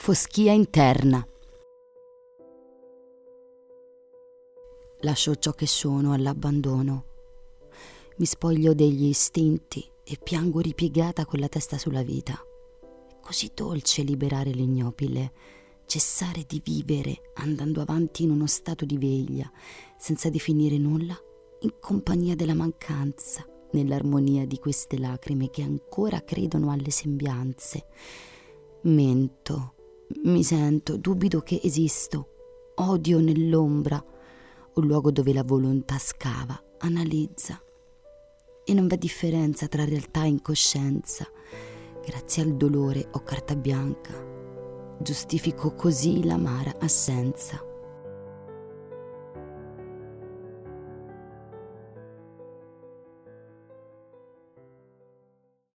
Foschia interna. Lascio ciò che sono all'abbandono. Mi spoglio degli istinti e piango ripiegata con la testa sulla vita. È così dolce liberare l'ignobile, cessare di vivere andando avanti in uno stato di veglia, senza definire nulla, in compagnia della mancanza, nell'armonia di queste lacrime che ancora credono alle sembianze. Mento, mi sento, dubito che esisto, odio nell'ombra, un luogo dove la volontà scava, analizza. E non v'è differenza tra realtà e incoscienza. Grazie al dolore ho carta bianca. Giustifico così l'amara assenza.